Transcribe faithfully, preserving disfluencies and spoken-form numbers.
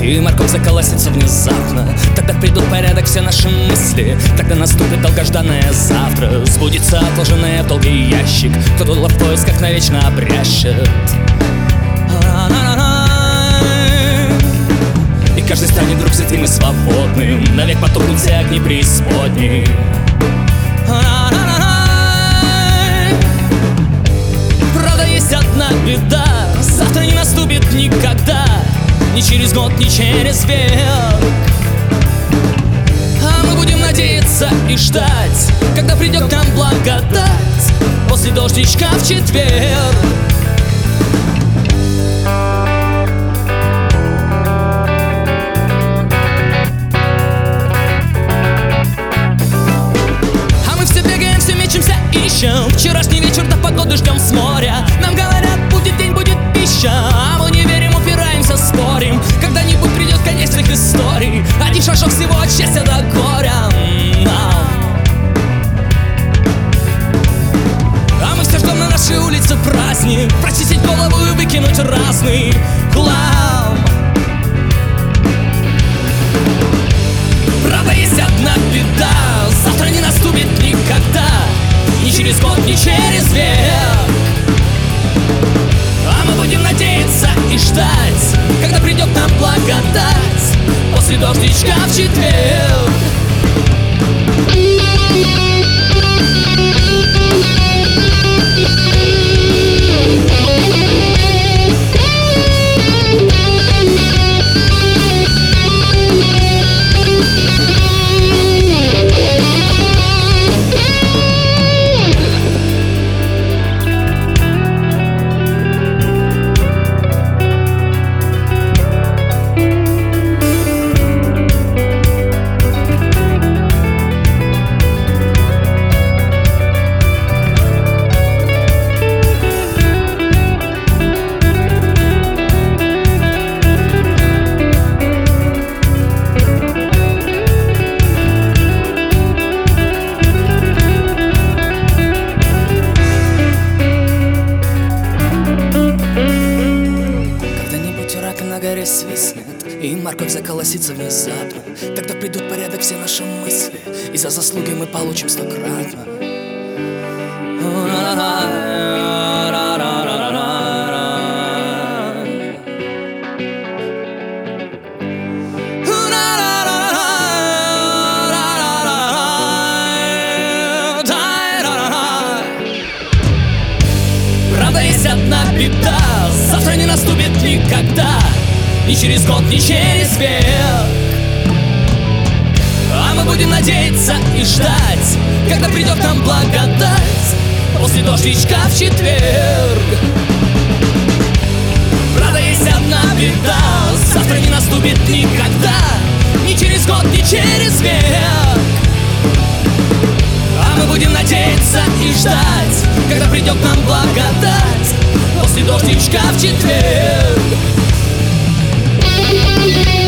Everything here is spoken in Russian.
и морковь заколосится внезапно. Тогда придут в порядок все наши мысли. Тогда наступит долгожданное завтра. Сбудется отложенное в долгий ящик. Кто дуло в поисках навечно обрящет. И каждый станет вдруг святым и свободным. Навек потухнут все огни преисподней. Правда, есть одна беда: завтра не наступит никогда. Ни через год, ни через век. А мы будем надеяться и ждать, когда придет к нам благодать после дождичка в четверг. А мы все бегаем, все мечемся, ищем вчерашний вечер до погоды, ждем с моря. Нам говорят, будет день, будет пища, а мы не верим, упираемся, спорим. Когда-нибудь придет конец их историй. Один шажок всего от счастья до горя. А мы все ждем на нашей улице праздник, прочистить голову и выкинуть разный хлам. Правда, есть одна беда: завтра не наступит никогда. Ни через год, ни через век. А мы будем надеяться и ждать, когда придет нам благодать после дождичка в четверг. На горе свистнет, и морковь заколосится внезапно. Тогда придут в порядок все наши мысли, и за заслуги мы получим стократно. Правда, есть одна беда: завтра не наступит никогда. Ни через год, ни через век. А мы будем надеяться и ждать, когда придет к нам благодать после дождичка в четверг. Правда, есть одна беда: завтра не наступит никогда. Ни через год, ни через век. А мы будем надеяться и ждать, когда придет к нам благодать после дождичка в четверг. Thank you.